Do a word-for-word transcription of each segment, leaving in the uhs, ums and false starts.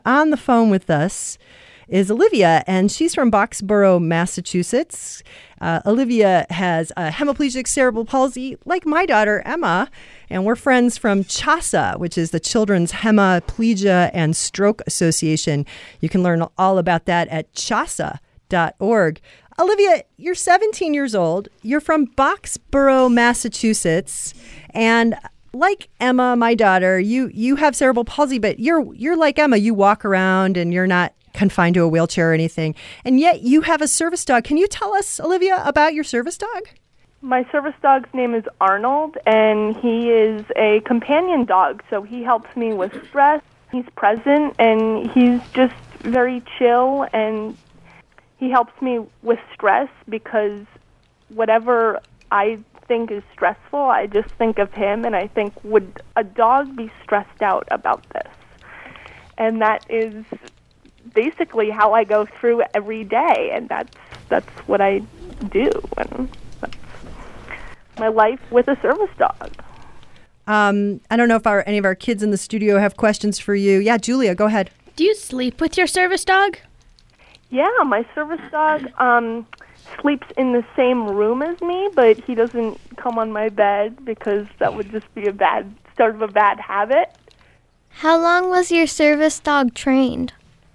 On the phone with us is Olivia, and she's from Boxborough, Massachusetts. Uh, Olivia has a hemiplegic cerebral palsy, like my daughter, Emma, and we're friends from CHASA, which is the Children's Hemiplegia and Stroke Association. You can learn all about that at chasa dot org. Olivia, you're seventeen years old. You're from Boxborough, Massachusetts, and like Emma, my daughter, you you have cerebral palsy, but you're you're like Emma. You walk around and you're not confined to a wheelchair or anything. And yet you have a service dog. Can you tell us, Olivia, about your service dog? My service dog's name is Arnold, and he is a companion dog. So he helps me with stress. He's present, and he's just very chill, and he helps me with stress because whatever I think is stressful, I just think of him, and I think, would a dog be stressed out about this? And that is basically how I go through every day, and that's that's what I do, and that's my life with a service dog. Um, I don't know if our, any of our kids in the studio have questions for you. Yeah, Julia, go ahead. Do you sleep with your service dog? Yeah, my service dog um, sleeps in the same room as me, but he doesn't come on my bed because that would just be a bad, sort of a bad habit. How long was your service dog trained?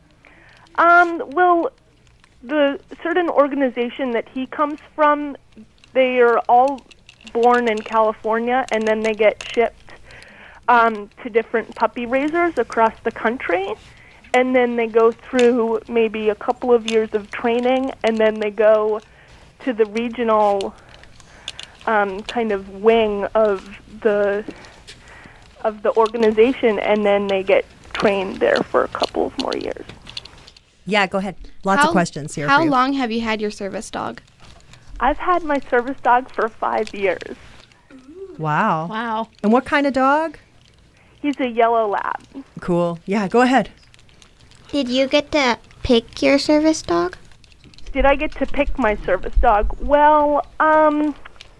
Um, well, the certain organization that he comes from, they are all born in California, and then they get shipped um, to different puppy raisers across the country. And then they go through maybe a couple of years of training, and then they go to the regional um, kind of wing of the of the organization, and then they get trained there for a couple of more years. Yeah, go ahead. Lots how, of questions here How for you. long have you had your service dog? I've had my service dog for five years. Wow. Wow. And what kind of dog? He's a yellow lab. Cool. Yeah, go ahead. Did you get to pick your service dog? Did I get to pick my service dog? Well, um,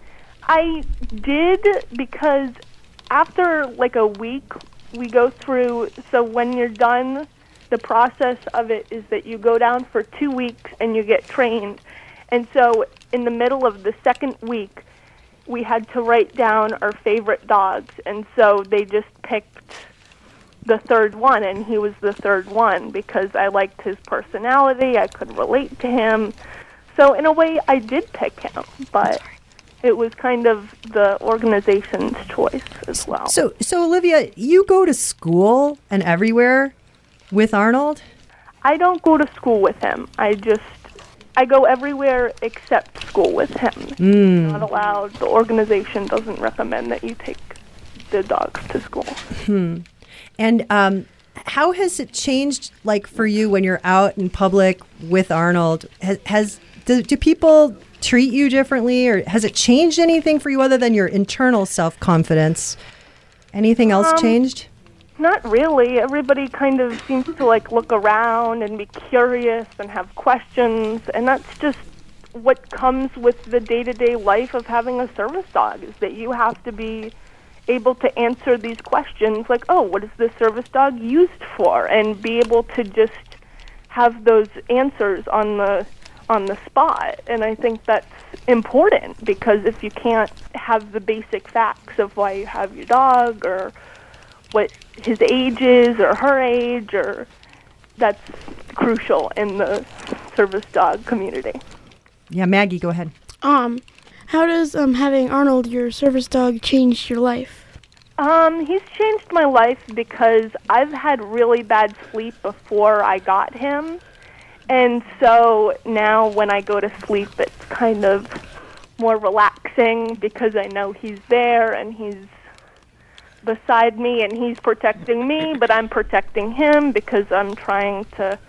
I did, because after like a week, we go through, so when you're done, the process of it is that you go down for two weeks and you get trained. And so in the middle of the second week, we had to write down our favorite dogs. And so they just picked the third one, and he was the third one because I liked his personality. I could relate to him. So in a way, I did pick him, but it was kind of the organization's choice as well. So, so Olivia, you go to school and everywhere with Arnold? I don't go to school with him. I just, I go everywhere except school with him. Mm. Not allowed. The organization doesn't recommend that you take the dogs to school. Hmm. And um, how has it changed, like, for you when you're out in public with Arnold? Has, has do, do people treat you differently, or has it changed anything for you other than your internal self-confidence? Anything else Um, changed? Not really. Everybody kind of seems to like look around and be curious and have questions, and that's just what comes with the day-to-day life of having a service dog, is that you have to be able to answer these questions like, oh, what is this service dog used for? And be able to just have those answers on the on the spot. And I think that's important, because if you can't have the basic facts of why you have your dog, or what his age is or her age, or that's crucial in the service dog community. Yeah, Maggie, go ahead. Um, how does um having Arnold, your service dog, change your life? Um, he's changed my life because I've had really bad sleep before I got him. And so now when I go to sleep, it's kind of more relaxing because I know he's there and he's beside me and he's protecting me, but I'm protecting him because I'm trying to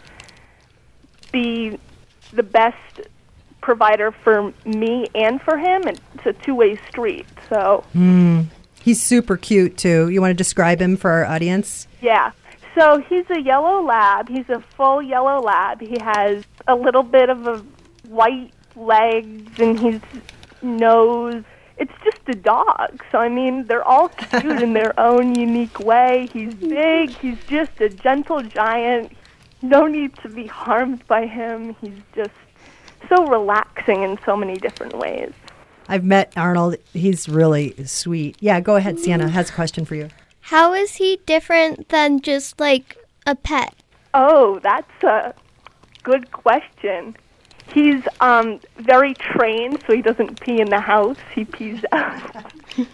be the best provider for me and for him. And it's a two-way street, so... Mm. He's super cute, too. You want to describe him for our audience? Yeah. So he's a yellow lab. He's a full yellow lab. He has a little bit of a white legs, and his nose it's just a dog. So, I mean, they're all cute in their own unique way. He's big. He's just a gentle giant. No need to be harmed by him. He's just so relaxing in so many different ways. I've met Arnold. He's really sweet. Yeah, go ahead. Sienna has a question for you. How is he different than just like a pet? Oh, that's a good question. He's um, very trained, so he doesn't pee in the house. He pees out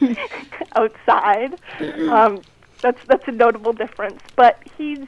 outside. Um, that's that's a notable difference. But he's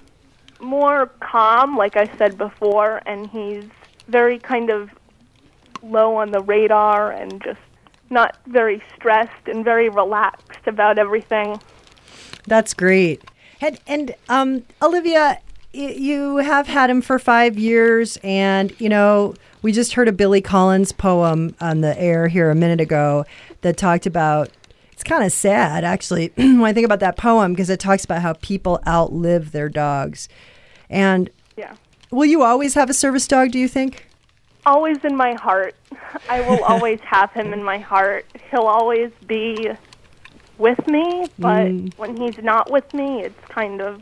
more calm, like I said before, and he's very kind of low on the radar and just not very stressed and very relaxed about everything. That's great. And, and um, Olivia, y- you have had him for five years, and, you know, we just heard a Billy Collins poem on the air here a minute ago that talked about, it's kind of sad, actually, when I think about that poem, because it talks about how people outlive their dogs. And Yeah. will you always have a service dog, do you think? Always in my heart. I will always have him in my heart. He'll always be with me, but Mm. when he's not with me, it's kind of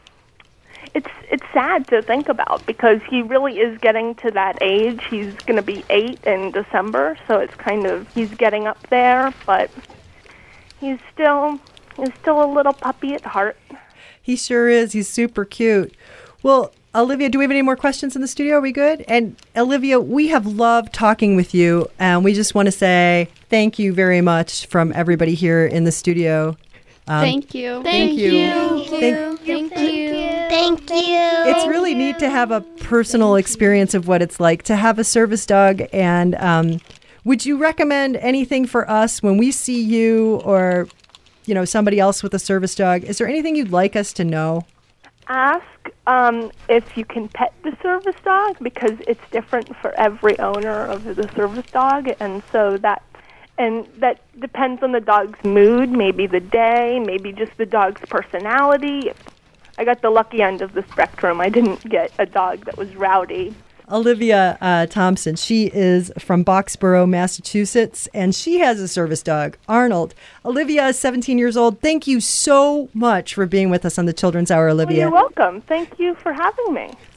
it's it's sad to think about because he really is getting to that age. He's going to be eight in December, so it's kind of he's getting up there, but he's still he's still a little puppy at heart. He sure is. He's super cute. Well, Olivia, do we have any more questions in the studio? Are we good? And Olivia, we have loved talking with you, and we just want to say thank you very much from everybody here in the studio. Um, Thank you. Thank you. Thank you. Thank- Thank you. Thank you. It's really neat to have a personal experience of what it's like to have a service dog. And um, would you recommend anything for us when we see you or, you know, somebody else with a service dog? Is there anything you'd like us to know? Ask um, if you can pet the service dog because it's different for every owner of the service dog, and so that and that depends on the dog's mood, maybe the day, maybe just the dog's personality. I got the lucky end of the spectrum. I didn't get a dog that was rowdy. Olivia uh, Thompson, she is from Boxborough, Massachusetts, and she has a service dog, Arnold. Olivia is seventeen years old. Thank you so much for being with us on the Children's Hour, Well, Olivia. you're welcome. Thank you for having me.